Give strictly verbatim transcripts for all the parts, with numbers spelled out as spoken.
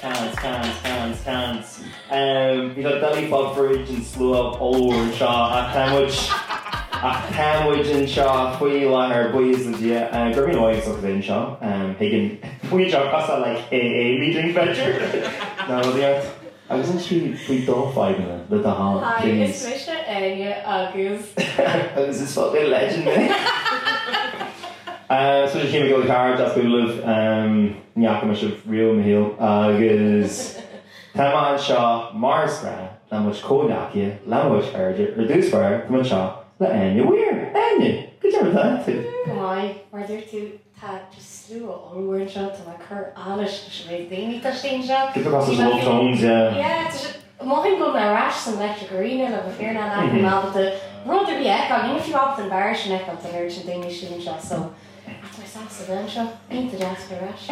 cans, cans, cans, cans. Um, you know, Danny Bob Bridge and slew up all over Shaw, a sandwich, a sandwich in Shaw, we want our boys and yeah, and Grimmy Noise up in Shaw, um, Hagen, we Shaw, that's like A A meeting venture. No, yeah. I wasn't sure we don't fight in it, let the hall. Hi, it's Misha and Agus. This is fucking legend, man. Uh, so just came to go to car, that's good live, um, Nyakamish of Real Mahil, Agus. Tama and Shaw, Mars Gra, Lamuch Kodakia, Lamuch Erger, Reduce Fire, Taman Shaw, La Anya, weird, Anya, good job with that too. Why, were there two, that just slew on word shot to like her Alish, she made the need to change up. Get across those low tones, yeah. Yeah, it's just, Mohin go na rash some electric arena, and I'm fear now, and now with the road to be echo, even if you opt and barish and echo, the urgent thing you shouldn't shot, so. After I saw Savannah shot, I need to dance for rash.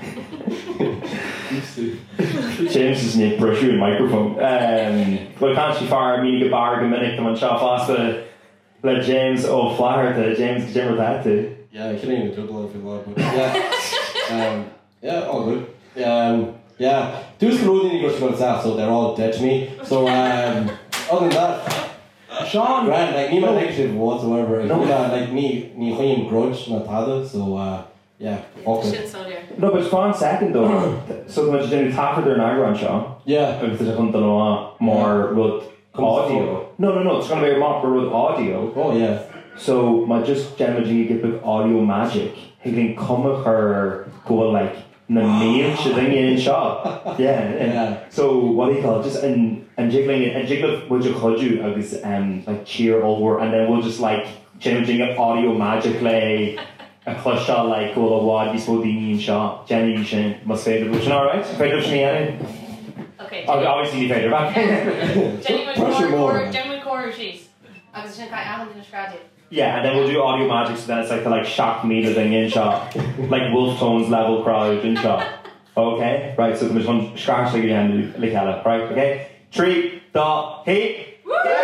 James is in brush you in microphone. Um, well, can't she fire me to bar a minute come on shot fast to let James oh flyer to James Jim with that too. Yeah, I couldn't even dribble if you want, but yeah. um, yeah, all good. Um, yeah, two school in English going south, so they're all dead to me. So um, other than that, Sean, Grant, like me, my negative whatsoever. And no. uh, like me, me, him grudge, not tada. So uh, yeah, okay. No, but Sean second though. So much to do Tafford there now, Ron Sean. Yeah, if there's a lot more with audio. No, no, no. It's going to be more with audio. Oh yeah. So my just generally get big audio magic. He can come with her go like na nail shitting in shop. Yeah, and yeah. So what do you call it? Just and and jiggling it and jiggling what you call you I guess um like cheer over and then we'll just like changing up audio magically a clutch shot like go a wad be supposed to be shot. Jenny Shin must say the which alright? Favorite me any? Okay. Oh, obviously you favorite back. Genuine core genuine core cheese. I was just I haven't described it. Yeah, and then we'll do audio magic, so then it's like the like shock meter thing in shot, like Wolf Tones level crowd in shot. Okay, right. So there's one scratch like again, like hella. Right, okay. Three, dot, hit.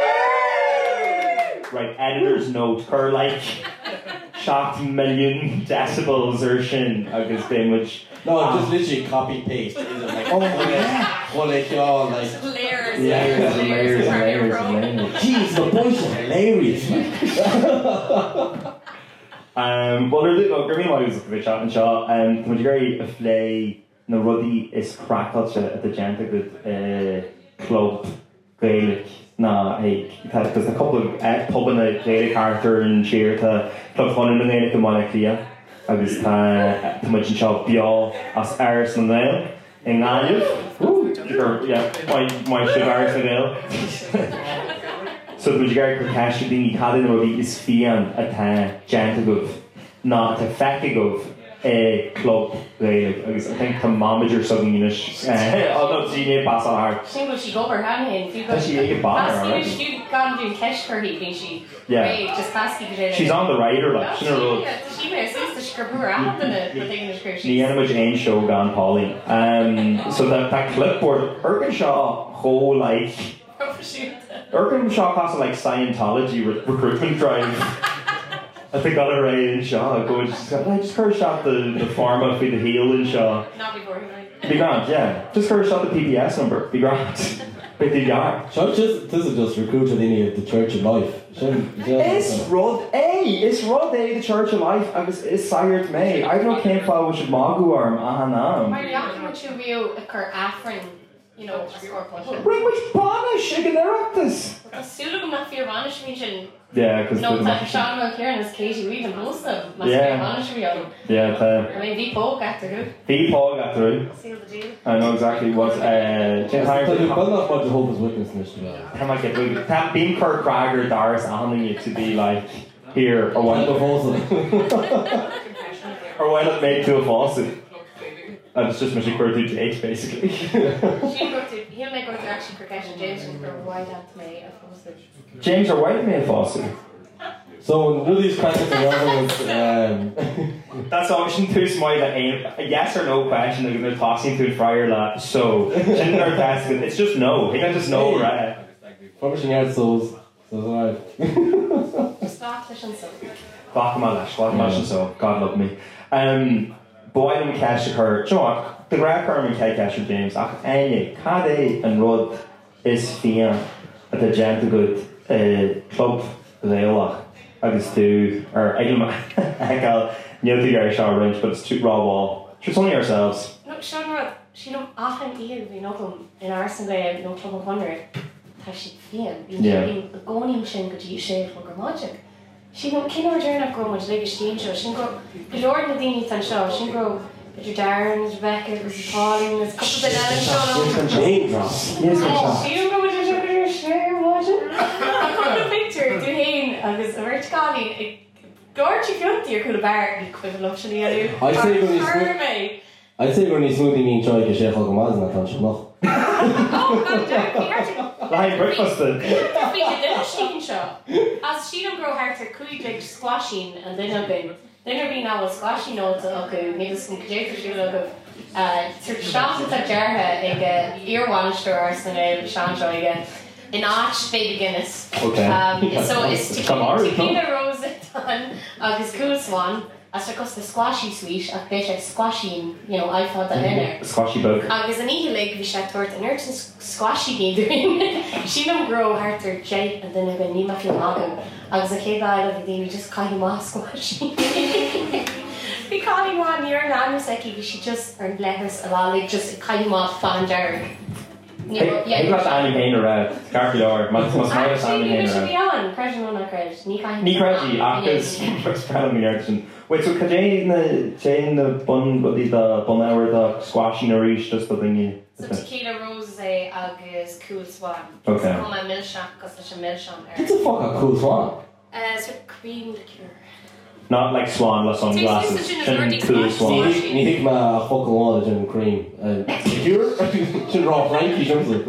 Right, editor's note, her like shocked million decibels or shin of this thing, which. No, um, just literally copy paste. Like, oh my god, well, like y'all like layers, layers, and layers, and layers, and layers. Jeez, the boys are hilarious. um, well, there's no Grimmy Wise a bit shot and shot. Um, the majority of play na ruddy is crackled at the Genta good uh, club Gaelic. Na, hey, because a couple of uh, pub in a Gaelic character and cheer to club fun in the Gaelic and Monacia. I was uh, to much in shop Bial as Aris and Nail in Ganyev. Ooh, yeah, my my shit Aris and Nail. So the majority of cash thing you had in the movie is Fian at Jantagov, not at Fakigov. A club, like I think to manage or something in it. Oh no, she didn't pass on her. She was she go over hand in. She didn't pass on her. She gone doing cash for heating. She yeah. Just past the She's on the rider, like she's on the road. She may assist the scrapper out in the thing in the script. The Animage Ain show gone Polly. Um, so that that clipboard, Erkinshaw whole like. Erkinshaw class of like Scientology re- recruitment drive. I think got it right in Shaw. Go just I just heard shot the, the pharma for the heel in Shaw. Not before him, right? Be grand, yeah. Just heard shot the P P S number. Be grand. With the yard. So just this is just recruited in of the Church of Life. It's Rod A. It's Rod A. The Church of Life. I was it's Sired May. I don't care if I was Magu or Ahanam. Why are you acting with you view a cur Afrin? You know, or push. Bring which banish? I can direct this. The Sulugum not fear vanish region. Yeah, because no time Sean McKieran is Katie Reed and most of them. Yeah. Yeah, uh, I mean, V Paul got through. V Paul got through. Seal the deal. I know exactly what. Uh, James Harris. But not much Jehovah's Witness in this. How might get moved? That being Kirk Krager, Doris, handing you to be like here or why not or why not made to a faucet? And it's just Michigan Quirk to Jake, basically. She'll go to, he'll make go to actually Kirkeshan James and go white out to me a faucet. James or white made faucet? So, none of these questions are relevant. Um, That's obviously too small that ain't a yes or no question that they're tossing to fryer that. So, shouldn't our test it's just no. He can just no, right? Publishing out souls. So, alright. Scottish and so. Fuck my lash, fuck my so. God love me. Um, but why didn't we catch her? Do you know what? the gra Carmen K Casher James ach anya Cade and Rod is fian at the gent good uh, club leilach agus two or Egelman Egal Nilty Gary Shaw range but it's too raw wall just only ourselves no Sean Rod she no often here we know in our Sunday no club of hundred has she fian being going shin good you shave for magic she no kin or journey grow much like a steam show she go the Lord Nadine and show she grow Peter Darren, Rebecca, Lucy Pauling, there's a couple of Ellen shown Name drops. Yes, oh, do you know what you're share watching? I put a picture, Duhane, agus a rich Colleen, Gorgy Fionty or could have bar equivalent of Chanel. I'd say when he's I'd say when he's smoothie mean try to share Hogomaz and I can't show no. Oh, God damn, Live breakfast then. We did a steam show. As she don't grow hard to could like squashing and then I've been Then er bhí ná squashí nóta acu níos go cléirú le go seaanta a deartha ag íorháinsteir san é seanseo ige in áit Baby Guinness. Okay. Um, so is Tequila Rose tan agus Coolswan as ra cos the squashy sweet ach bé sé squashing, you know, I thought that in there. Squashy book. Agus an ihe lig bhí sé tuairt an urchin squashy ní she don't grow hartar jay and then again ní ma fiú mágam. Agus a chéad aile bhí daoine just caiithí má squashy. Bhí caiithí má níor an anras aici bhí si just ar lethas a lálaigh just caiithí má fan dearg. Hey, got Annie Payne around. Carpy Lord. Must must have Annie Payne around. Actually, on. Credit or not credit. Ní caiithí. Ní credit. Actors. First proud of me, Erikson. Wait, so could Jane the Jane the bun, but the bun hour the squashing or reach just the thingy. So Tequila Rose agus Cool Swan. Okay. It's called my milkshake because there's a milkshake there. What's a fucking Cool Swan? Uh, it's a cream liqueur. Not like Swan with sunglasses. Just Cool Swan. You think my fucking water gin cream? Liqueur? Should raw Frankie something.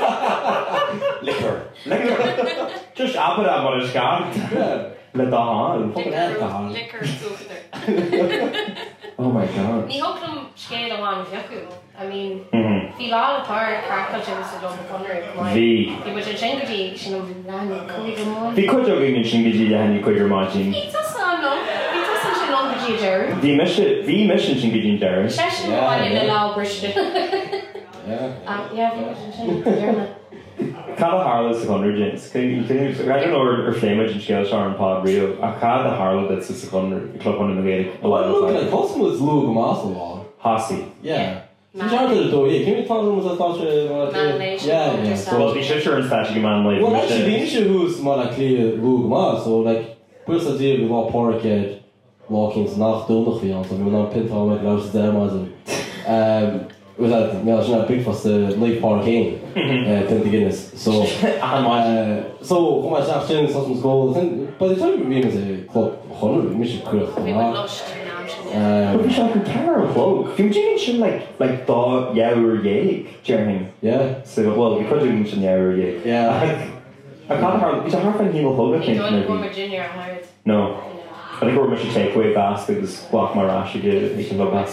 Liquor. Liquor. Just apple that what it's got. Yeah. Let the hand. Fucking alcohol. Liquor liquor. Oh my god. Ní hoplum scéal amháin bheacu. I mean, Mhm. bhí lá atá crackle sin sa dom conir. Bhí. Bhí bud an singotí sin an leanú chuig go mór. Bhí cuid agin in singotí le henni chuidir máidín. Bhí tas an no. Bhí tas an sin longotí deir. Bhí mission bhí mission singotí deir. Sé sin bháin le lá briste. Yeah. Ah, yeah, bhí mission sin deir. Cada Harlow's the hundred James. Can you can you I don't know or flamage and scale Sharon Pod Rio. I cada Harlow that's the second club one in the way. Well, look at what's was Luke Masterlaw. Hossy. Yeah. She's out of the door. Yeah, can you tell them what I thought she Yeah, yeah. So well, be sure and statue man like. Well, actually, the issue who's more like clear Luke Mas. So like, first I did with all Porkhead, Walking's nach donderdag weer aan. So we dan pint houden met luisteren daar maar zo. Um. We had, ja, zo'n big vast de Lake Park heen, Pint Guinness. So, uh, so kom maar zelf in, zoals mijn school. By the time we was a club, honderd, misschien keurig. We would love to now. But we shall compare a cloak. Can you mention like like da jouwer yeek, Jeremy? Yeah. So well, we could mention jouwer yeek. Yeah. I can't hard. Is it hard for him Hogan? You don't go Virginia or Howard. No. I think we're going to takeaway basket is block my rash again. You can look back.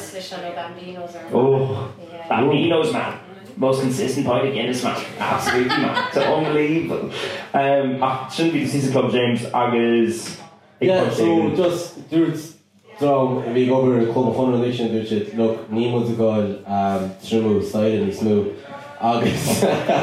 Oh. Bambinos, man. Most consistent point again is man. Absolutely, man. It's unbelievable. Um, I shouldn't be the season club, James. Agus. Yeah, so just, dudes, so we go over the club of fun relation, which is, look, Nemo's a guy, um, Shrimu, side and he's smooth. Agus.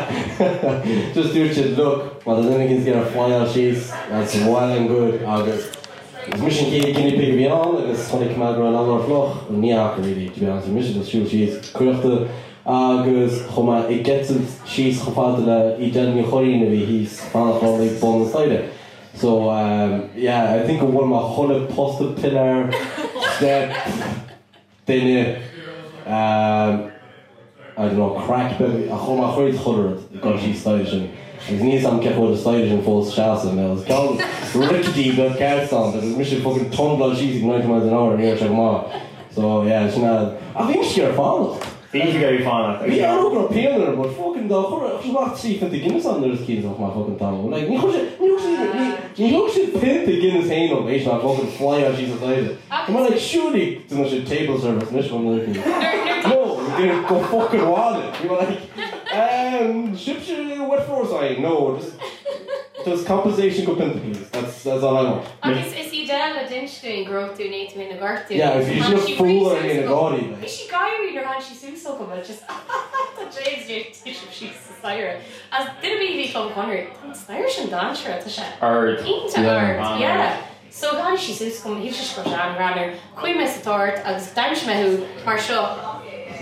Just dudes, look, well, there's anything to get a fly she's, that's well and good. Agus. It's mission key guinea pig beyond, it's funny come out around all our flock, and Niaka really, to be honest, mission is true, she's correct. Agus, Homa, it gets it, she's Hafadla, Idan Yohorina, he's found from the bone side. So, um, yeah, I think one of my hundred posted pillar that then, um, I don't know, crack, but a Homa Horit hundred, because she's stylish. It's niet zo'n keer voor de stylish en vol schaatsen. Het is koud, rickety dat kaart staan. Het is misschien fucking ton blood cheese, ninety miles an hour en hier zeg maar. So yeah, it's not. I think she's fun. Think you get fun? Yeah, I'm not gonna pay her, but fucking dog. Hoe wacht zie van de Guinness aan de skins of my fucking tongue. Like, niet goed, niet goed, niet goed. Je pint de Guinness heen op, weet je nou, fucking fly out she's a lady. I'm like, surely, toen was je table service, niet van de. No, we didn't go fucking water. You were like. Um, ships you wet force I no just just compensation go please. That's that's all I want. Okay, is is he dead Della Dinstein grew up to Nate in a garden. Yeah, if you should have fool her in a body. Is she guy reader and she sues so but just the James J she's Syra. As did be Tom Connery. Irish and Dancer at the shop. Ard. Into Ard, yeah. So gan she sues come he's just go down runner. Queen Miss Tort as Danish Mehu Marshall.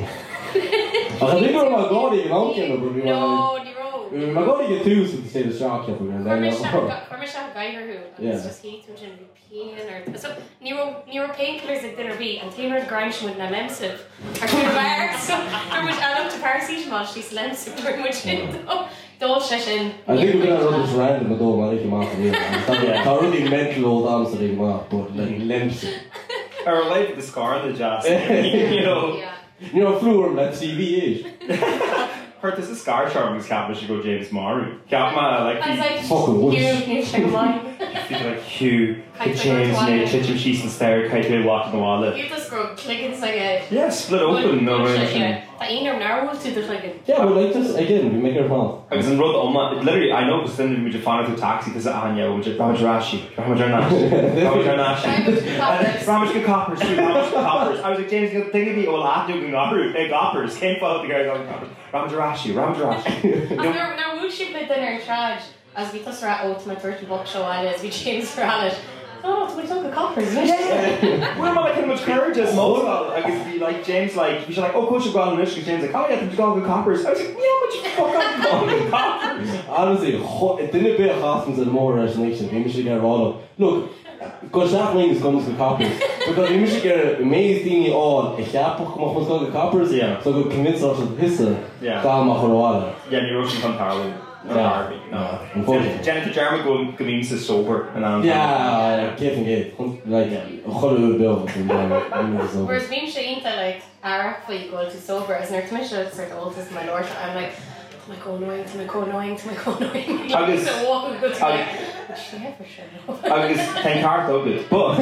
I think we're my god even on camera, but we No, the road. My god get two so the state of shock here and then Cormishan Geiger who Yeah. it's just he to European or so neuro neuro painkillers at dinner be and Taylor Grimes with an emsive or two bar so there was I looked to paracetamol she's lens very much in Dole session. I think we're gonna run this random with all my little mouth here. I'm really mental old answer in my but like lens. I relate to the scar on the jazz. You know. Yeah. You know, flew that T V age. Heard there's a scar charm in Cap, should go James Maru. Capma, like, I was like, fucking whoosh. Hugh, you check mine. Feel like Hugh, the James, made Chitcham Sheets and Stair, Kite Bill walking the wall. You just go clicking like a. Yeah, split open. No, yeah. That inner narrow to the clicking. Yeah, but like this, again, we make our fun. I was in Rud Oma, literally, I know because then we just found out to taxi because Anya, which is Ramajarashi, Ramajarashi, Ramajarashi. Ramajarashi coppers, Ramajarashi coppers. I was like, James, you think of me, well, I do coppers. Can't follow the guy going coppers. Ramajarashi, Ramajarashi. Now, now, we'll ship my dinner in charge as we toss our ultimate virtual book show as we James for Alice. Oh, it's we talk of coppers, isn't it? Yeah. We're not like how much courage as most I could be like James, like, you should like, oh, coach, you've got an issue. James, like, oh, yeah, there's got good coppers. I was like, yeah, but you fuck up, got good coppers. Honestly, it didn't be a Hoskins and more resonation. We should get all up. Look, because that means comes to coppers. Because we should get amazing all. If you have to come up with good coppers, yeah. So we convince us of this. Yeah. Yeah, and you're rushing from Carlo. Yeah. No. Unfortunately. Jennifer Jarman going to mean sober. And yeah, Kevin Gate. Like, a hundred bill. Whereas being Shane to like, Arak for you go to sober, as an artificial sort of oldest my lord, I'm like, to my co annoying, to my co annoying, to my co annoying. I was so walking good to like, but she never should know. I was ten card though good, but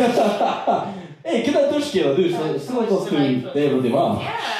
hey, get that Dushki, I do. Still goes to David Dima. Yeah.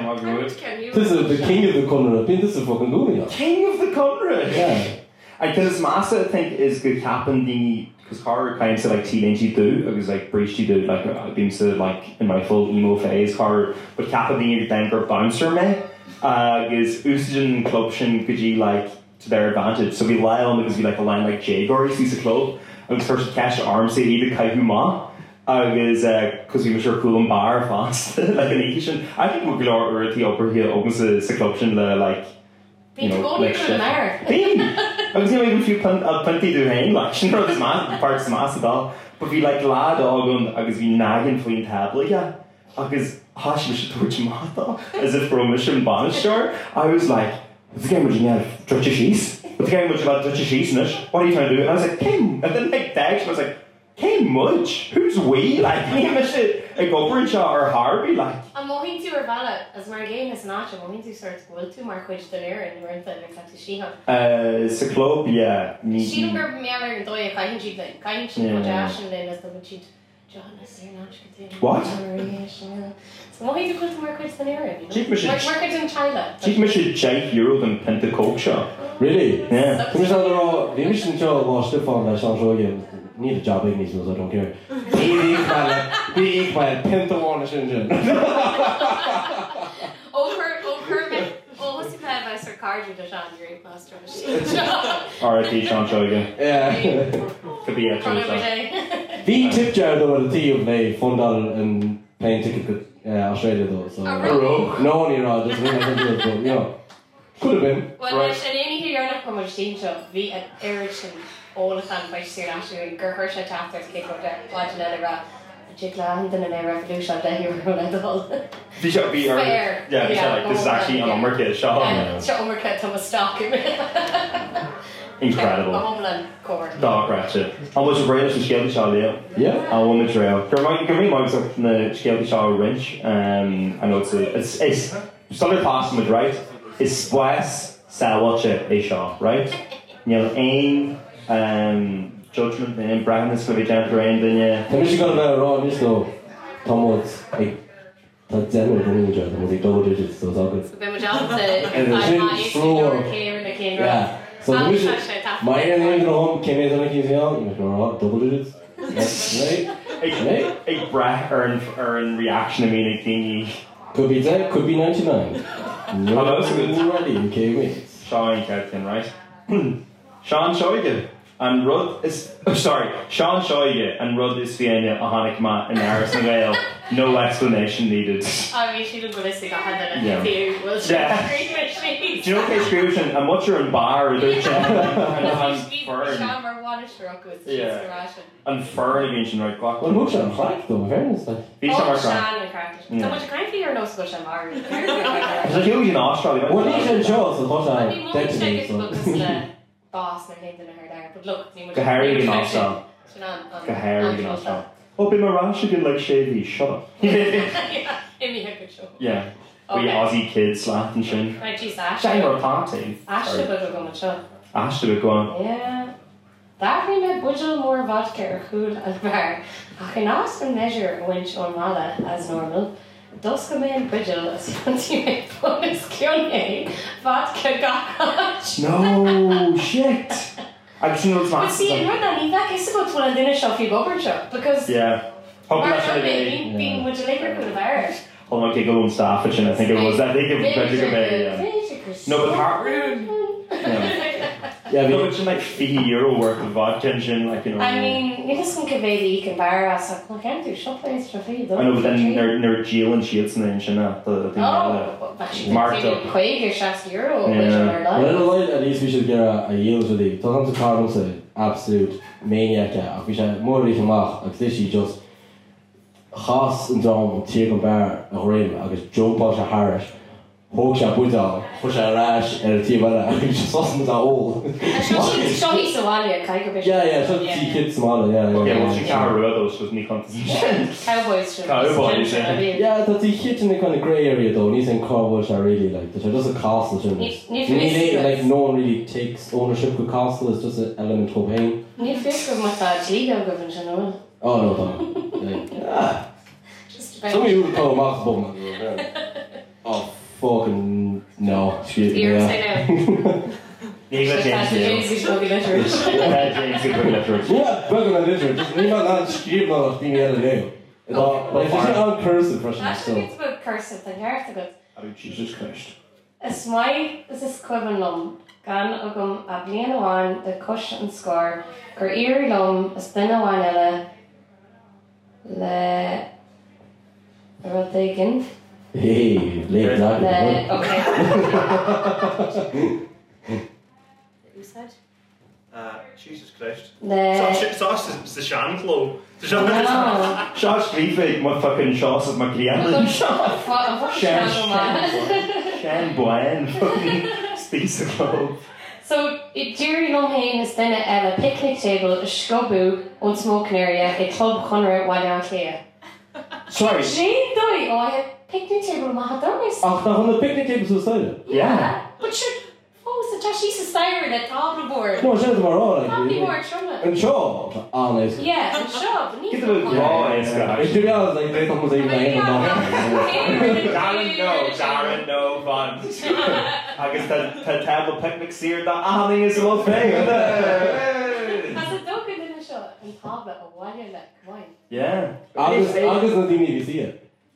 This is the king of the country. This is fucking good. King of the country. Yeah. I because Massa I think is good captain the because Carr kind of said like teenage do. It was like breachy do like I've been to like in my full emo phase. Carr but captain the Denver bouncer me. Uh, is Usagen Clubshin could you like to their advantage. So we lie on because we like a line like Jagor sees a club. And first catch arm say either Kaihuma. Agus because we were sure cool and bar fast like an Asian. I think we're glad we're the upper here opens the clubshin the like you know like shit. Beam. I was even a few plenty to hang like you know this man parts of mass at all. But we like glad dog on agus we nagging fleeing tablet yeah. Agus hash we should torch mata as if for a mission bonus short. I was like, what's the game with you have Dutch cheese? What's the game with you about Dutch cheese in it? What are you trying to do? And I was like, Kim and then like text I was like Came much? Who's we? Like, me and a Goprincha or Harvey? Like, I'm going to Urvala as my game is not. I'm going to start to go to Mark Witch Delir and we're in the next to Sheehan. Uh, it's a club, yeah. Sheehan Gerb Meller and Doya Kain Sheet, Kain Sheet, Josh and then as the Sheet. John is here not to What? So, I'm going to go to Mark Witch Delir. Chief Mission. Mark Witch in China. Chief Mission Jake Euro than Pentacoke shop. Really? Yeah. Come on, the mission job was Stefan that sounds so again. Need a job English because I don't care. Be equal, be equal, Pentagon engine. Over, over, oh, what's the plan by Sir Cardew to Sean, your master machine? R I P Sean Shogan. Yeah. Could be a true The tip jar though at the tea of May, Fundal and playing ticket to uh, Australia though. So, oh, no one here, just really I do it, but you know. Could have been. Well, right. I should only hear you're not from a team show. We at Ericsson. All the time, by Sir Ashley, Gerkersha chapters, Kate Roger, watching Edinburgh, Jigland, and then a revolution, then you were on the whole. You should be fair. Yeah, yeah like, this is actually an Umberkit shot. Yeah, it's an Umberkit to a stock. Incredible. A homeland cover. Dog ratchet. How much of British was Skelly Shaw, Leo? Yeah. I won the trail. Give me my from the Skelly Shaw wrench. Um, I know it's a, it's, it's, Southern Plasmid, right? It's Swas, Salwacha, A Shaw, right? You know, aim. Um, judgment and Brian is going to be gentle around and yeah. How much you got about Ron just though? Tom Woods, like, that's Zen with the ninja, and with double digits, so it's all good. So, my job to and the slower. Yeah. So, the mission, my end of the home came in on the keys, you know, double digits. Right? Ag breath ar an reaction I mean ag daoine. Could be dead, could be ninety-nine. No, that's good. Ready, okay, wait. Sean Kelkin, right? Sean Shoige and Rud is oh, sorry, Sean Shoige and Rud is Fianna Ohanic Ma in Harrison Vale. No explanation needed. I mean, she didn't realistic. I had that Yeah. theory. Well, she Yeah. great machine. Do you know Kate Screwton and what's your in bar they're and Fern Shammer wanted to rock with Yeah. and Fern eventually right clock. Well, much on crack though, in fairness. Like. Each Oh, time I Shan and cracked it. So much kind of fear, no Scotch and Bar. There's a huge in Australia. Well, these are shows, so what I I mean, mum dead check to me, it so. because the boss and everything in her there. But look, you Go Harry in Australia. Go Harry in Australia. Oh, be my rash again like Shavy. Shut up. Yeah, give me a good show. Yeah. We Okay. Aussie kids slat and shit. Right, geez, Ash. Shine or party. Ash should go to show. Ash to go on. Yeah. That we met Budgel more vodka or cool and bar. I can ask and measure a winch on Mala as normal. Duska man Budgel as ultimate bonus Kyone. Vodka gotch. No shit. I've seen those But see, in masses. Rudna, you back is about one dinner shop you bubble shop because Yeah. Hopefully that's what they being did. being with the liquor cool bar. Hold on, Giggle and Staffage, and I think it was. I think it was Benjamin Bay. Yeah. No, but Har- Yeah. Yeah, No, but it's like fifty euro worth of vodka and shit, like you know. I mean, you just think of it, you can bar us. I can't do shop place for free. I know, but then they're they're Jill and Shields and shit. The the thing. Oh, but actually, Marked maybe up. Quaker shots euro, Yeah. which are well, like. in a light, at least we should get a, a yield with it. Don't have to call him an absolute maniac. Yeah. We should more really come off. Like literally just chas and drum and tear bar a rim. I just jump out of Harris. Hoog je boetel, push a rash en het team wel. Ik just wasn't that old. Show me Somalia, Quaker Bishop. Yeah, yeah, so the kids smaller, yeah, yeah. Yeah, yeah, well, she can't rule those with me contest. Cowboys should Cowboys, be yeah. Yeah, that's the kids in the kind of grey area though. These in Cornwall are really like, it doesn't cost us. Need- need to be Like serious. no one really takes ownership of Castle. It's just an element of pain. Need fish with my thoughts, legal government, you know. Oh no, no. Like, ah. Just Some of you would call Max Bum. Oh fucking no. Excuse me. Ears, Yeah. I know. Neither James James Hill. is going to be literate. Yeah, James is good literate. Yeah, better than this. Just leave it on scream on us being the other day. But if it's not cursive for some Actually, it's stuff. about cursive, then you're after good. Oh, Jesus Christ. Is my is this cuivan lum gan agam a blian awan the cush and score gur iri lum is bin awan ella le Rodrigan Hey, late le night. okay. You said Uh, Jesus Christ. le Sauce is the Shan Flow. The Shan no. Josh Griefig, my fucking shots of my client. What what Shan Shan Shan Buen, fucking speaks of globe. So it Jerry Lomhain is then at a picnic table, a scobu, on smoking area, a club corner while you're clear. Sorry. Jane Doy, oh I had picnic table Mahadaris. Ach, daar van de picnic tables was that? Yeah. But sure, what was the Tashi's styro that table board? No, zeg het maar al. Table board, sure. Een show. Ah, nee. Yeah, and shop. Get the raw ass guy. Ik doe alles, ik weet nog maar even heen. Darren, no, Darren, no fun. I guess that that table picnic seer that ahling is a lot thing. Has a dog in the shop and table a while like wine. Yeah. Agus, agus na die niet zien.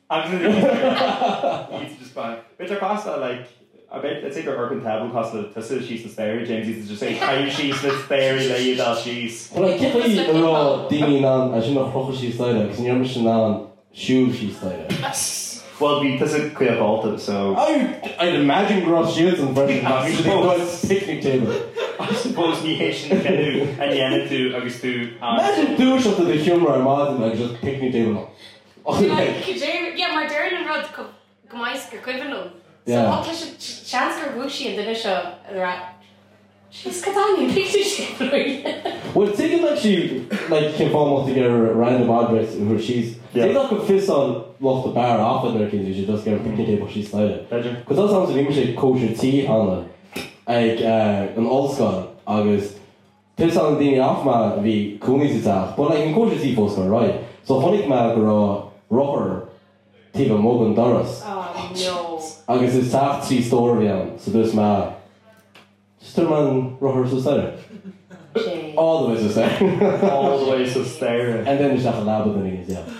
He's just fine. Bitter Costa, like, I bet, I'd say they're Urban Table Costa, this is she's the stary, James used to just say, how she's the stary, lay that she's. Maar ik heb niet een raw ding aan, als je nog vroeger ziet stijlen, ik zie niet misschien aan shoe ziet stijlen. Well, because it's queer vaulted, so. I, I'd imagine gross shields and fresh and actually go to picnic table. I suppose you Haitian canoe and Yana to, I guess to. Imagine douche up to the humor and Martin like just picnic table. Oh, like, Yeah, maar Darren Rod Gmaisker Quivenum. So Yeah. what was a chance for Wushi and the show? She's Katani, picture table. well, take it like she like came almost to get a random address where she's. Yeah. They like a fist on lost the bar off of their kids. You should just get a picnic table. She's sliding. Pleasure. Because that sounds like English kosher tea on like uh, an old school August. This on the off ma vi kunis itself, but like in kosher tea for right. So honig ma gro rocker tiva mogun doras. Oh no. Agus is tacht three store again. So this ma just a man rocker so started. Jay. way. All the way to Sarah. All the way to Sarah. And then there's that lab with the niggas, yeah.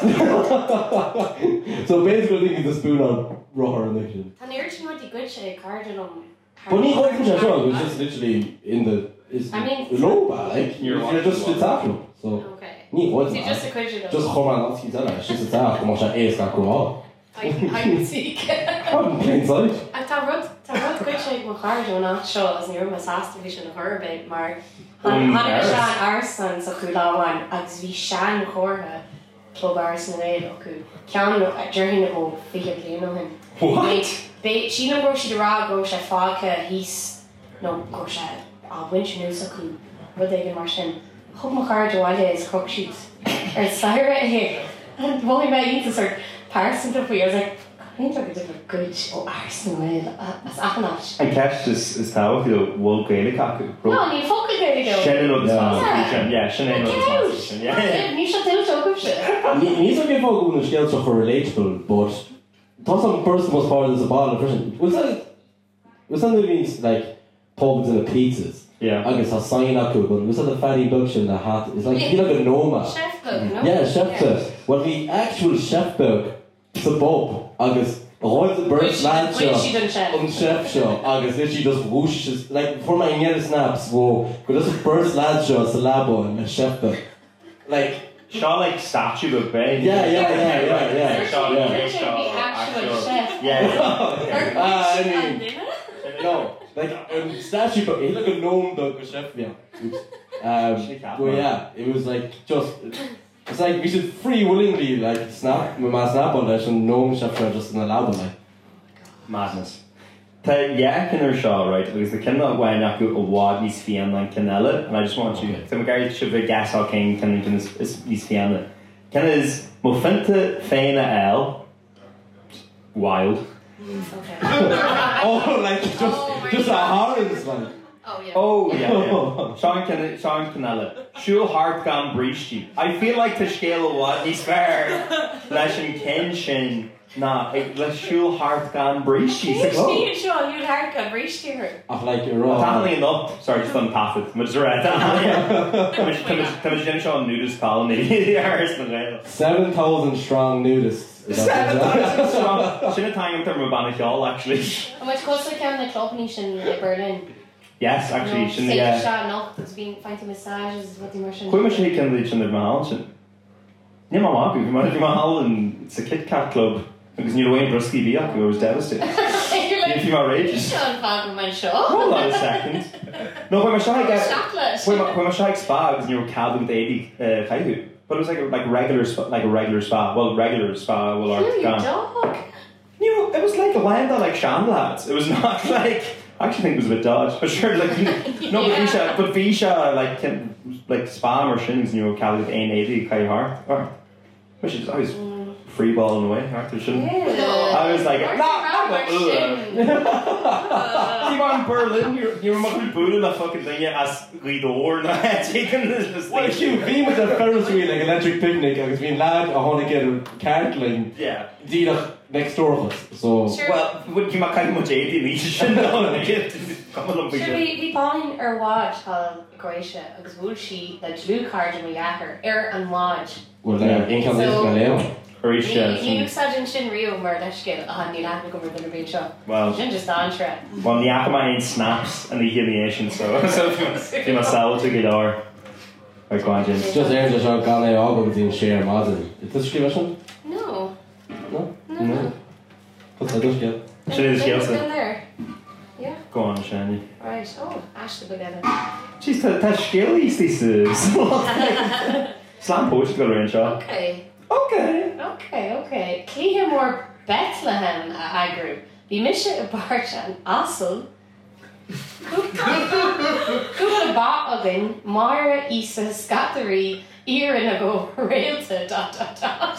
So basically, I think it's a spoon on raw addiction. Tá ní urchin what the good shit cardinal. But he wasn't just wrong, it was just literally in the. It's I mean, low, like, you're, you're you're just it's after. So, okay. he So wasn't. just a question. Just come on, let's keep that. It's just a talk. Come on, shut ace, not go on. I I'm sick. I'm plain sight. A tá rud tá rud good shit mo cardinal nach show as near my sast division of her bit mar. Han han Sean Arson so kulawan as vi Sean Corha. Club Arsenal Aid oku. Cean during ó fiche bliana hin. What? Be she no go she ra go se fáca hís no go se a winch nu oku. Rud é mar sin. Chub mo cardinal is crook sheet. Er sire here. And boy my into sort Parson to I was like, I think like a different good or Arsenal as Apanash. And Cash is is how if you will Gaelic Kaku. No, you fucking go to go. Shannon of the Yeah. station. Yeah, Shannon of the station. Yeah. You should do talk of shit. Ní so give all the skills for relatable, but thought some person was part of this ball of person. Was that was that means like pubs and pizzas? Yeah. I guess I'll sign up to it, but was that the fatty induction that hat? It's like you like a nomad. Chef book, no? Yeah, chef book. Well, the actual chef book, it's a bob. I guess all the birds land Which she done chef. on chef show. I guess literally just whooshes like for my near snaps. Whoa, but this birds land show, it's a labo and a chef book. Like. Shaw like statue of Bay. Yeah, yeah, yeah, yeah, yeah. Shaw, yeah. yeah. Richard the actual chef. Yeah. Ah, I mean, no, like um, statue, but he like a gnome dog a chef, yeah. Um, but yeah, it was like just, it's like we should free willingly like snap, with my snap on that and gnome chef just in the lab like. Madness. Tá yeah in our show, right? Because the Kindle when I go a wad these Fianna and Canella, and I just want you to make should the gas all king can is these Fianna. Can is Mofinta Faina L wild. Okay. Oh, like just Oh, just a God. horrors like. Oh yeah. Oh yeah, yeah. Sean Can Sean Canella. Shul Hart Gan Breachy. I feel like to scale a what he's fair. Leshin Kenshin. Nah, let's Shul Hart Gan Breachy. She's being sure you'd hard to reach to her. Of like you're wrong. Tanley up. Sorry, just unpassed. Much right. Come Jim Sean nudist colony. Seven thousand strong nudists. Is that what Shouldn't time him to Mabana Hall actually. How much closer can the club niche in Berlin? Yes, actually, shouldn't yeah. yeah. Shot no, it's been finding massages what the immersion. Quite much he can reach under Mahal. Yeah, my mom, if you want to do Mahal, and it's a Kit Kat club because you know Wayne Brusky Biak, who was devastated. You're like, if you are outrageous. Sean Falcon my show. Hold on a second. No, when my shy get Chocolate. when my when my shy spa because you were cabin with eighty uh, Kaihu. But it was like a like regular spa, like a regular spa. Well, regular spa will You are gone. dog. You know, it was like a land on like Shan lads. It was not like I actually think it was a bit dodge. But sure, like no, but Visha, but Visha like can, like spa or shins, you know, cabin with eight eighty Kai Hart. Or which is always free balling away. Arthur shouldn't. I was like, nah, nah, you want Berlin? You're you're mucking booting the fucking thing as Lidor and taking this. Well, if you be with a Ferris wheel like electric picnic, I was being lad, I want to get a cartling. Yeah. Dina next door to us. So. Sure. Well, would you make kind of much eighty and you shouldn't know. Come on, Should we be buying or watch called Croatia? Because will she the blue card in my yacker air and watch? Well, they're incoming Leo. Horatio. You said in Shin Rio where that skill on the Latin over the beach shop. Well, Shin just on track. well, the Yakima ain't snaps and the humiliation, so so if you if you must sell to get or or go on, Jim. Just there, just on Gale Albums in share Mazin. Is this Skrivation? No. No? No. What's that? Just get. Should I just It's yell still it? there. Yeah. Go on, Shani. Right. Oh, Ashley Bagana. Jeez, that that skill is this is. Slam poetry go around, Shaw. Okay. Okay. Okay, okay. Clear more Bethlehem I grew. Be Misha Barch and Assel. Google bot again. Mara Isa Scattery. Ear in a go. Realta dot dot dot.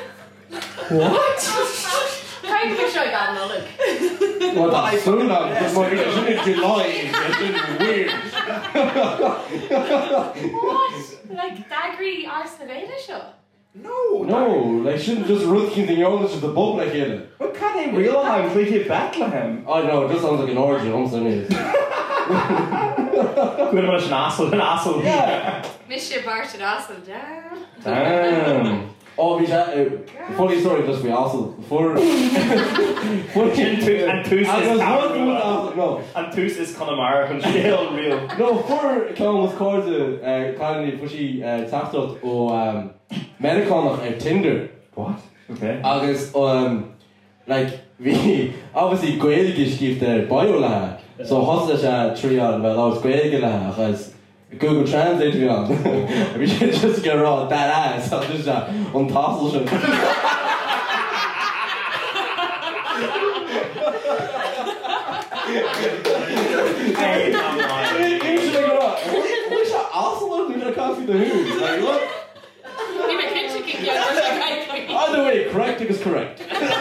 What? Trying to make sure I got an look. Well, that's soon now, because my vision in July is weird. What? Like Dagry Arsenal show? No. No, like shouldn't just Ruthkin the youngest of the book like it. What can they realize? Like in Bethlehem. I know, it just sounds like an orgy, I'm saying it. Good much an asshole, an asshole. Yeah. Mister Barton Astle, damn. Damn. Oh, we had uh, funny story just we also for funny And Toos and Toos is I was Cameron one was Ruel. also no And Toos is Connemara and Shale real. no for Colin was called uh kind of pushy uh tapped up or um Medicon of Tinder. What? Okay. Agus um like we obviously Gaelic gift there bio la so hostage a trial well I was Gaelic la because Google Translate me on. We should just get raw that ass. I'm just uh, on tassel. Hey, come on. You should go raw. We should also look at the coffee the who. Like what? Either way, correct is correct.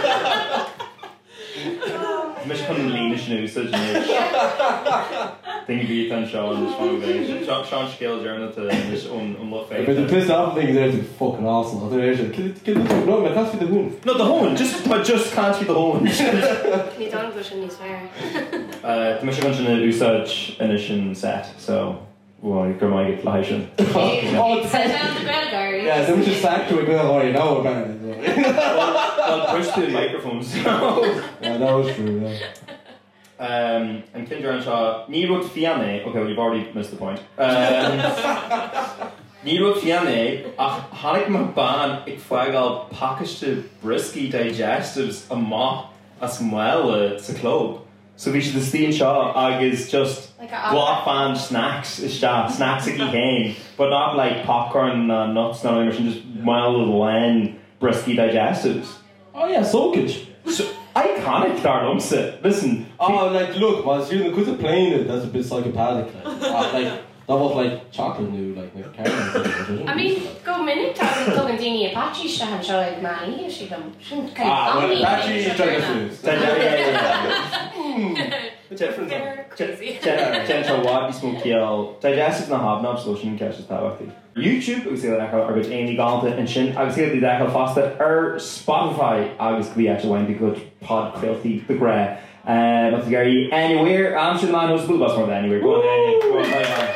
Mis chun líne snú such an thing be an Sean is fun way. Sean Sean scale journal to this on on what But the pissed off thing there is fucking awesome. Other Asian. Can can no, my coffee the who. No, the horn. Just but just can't be the horn. Ní dá go sin níos fearr. Uh, the mission going to úsáid initian set, so well, gur mai get leisin. Oh, Set down the Belgar. yeah, then we just sacked to a girl already know about it. Well, push the microphones. Yeah, that was true. Yeah. Um, and Kindra and Shaw, ní rud fianne. Okay, well, you've already missed the point. Um, ní rud fianne, ach hannig ma ban ag fágal packaged brisky digestives a ma as muelle sa club. So we should see Shaw agus just Like a block fan snacks is ja snacks ag came, but not like popcorn and nuts, not like just mild len brisky digestives. Oh yeah, soakage. So iconic dar umset. Listen. Oh, like look, was you because of playing it, that's a bit psychopathic. Like, uh, like that was like chocolate new, like like caramel. I mean, go minute time tugan daoine Apache se an seo ag maí si dom sin kind of Ah, well, funny that thing cheese to dragon turn foods. Yeah, yeah, yeah, yeah. on. They're crazy. Gentle what you smoke kill. Digestive na hobnob so sin catch is tábhachtí. YouTube agus sé echo agus Amy Galta and shin agus sé the echo fasta ar Spotify agus go actually went the good pod cruelty the gra. Uh, but Gary anywhere I'm sure the man knows blue bus more than anywhere. Go on, Annie. Go on, play on.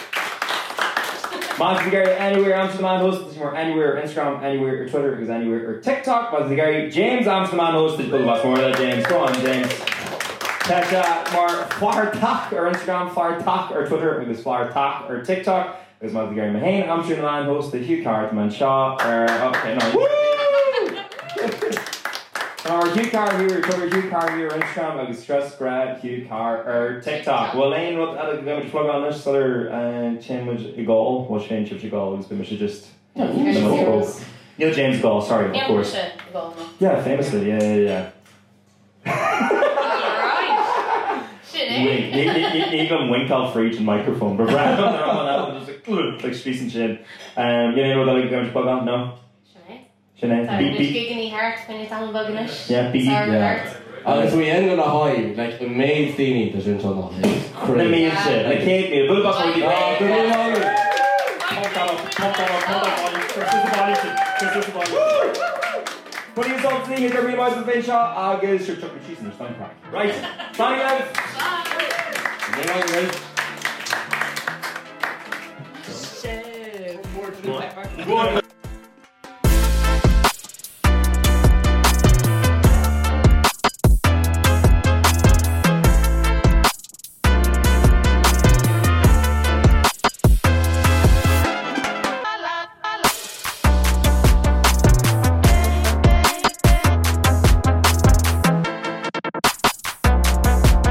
Monty Gary anywhere, I'm the man host. This more anywhere, Instagram, anywhere, or Twitter, is anywhere, or TikTok. Monty Gary, James, I'm the man host. There's Bill more than James. Go on, James. Catch uh, more Flower Talk or Instagram, Flower Talk or Twitter, it was Flower Talk or TikTok. It was Monty Gary Mahane. I'm sure the man host. The Hugh Cartman Shaw. Or okay, no. Woo! Or Hugh Carr here, Twitter, Hugh Carr here, Instagram, I was stress grad, Hugh Carr, or TikTok. Well, Lane, what I'm going to plug on this, so there, uh, Chin was a goal, what's Shane Chip's a goal, it's been much just. Neil James Gall, sorry, of course. Yeah, famously, yeah, yeah, yeah. Alright. Shit, eh? Even wink out for each microphone, but Brad on their own out, just like, ugh, like Streets and Chin. Um, you know what I'm going to plug on? No? Sinead, Sorry, beep beep. gigging heart when you're talking about it. Yeah, beep beep. Yeah. Uh, so we end on a high, like a maid Steenie, there's in on that. It's The crazy. main shit, like Kate me, a bull boss already. Oh, the main one. Pump that up, pump that up, pump that up, Chris is the body, Chris is the body. What are you all seeing? It's every miles of bench shot. Ah, guys, you're chucking cheese in your stomach crack. Right, signing out. Bye. Shit.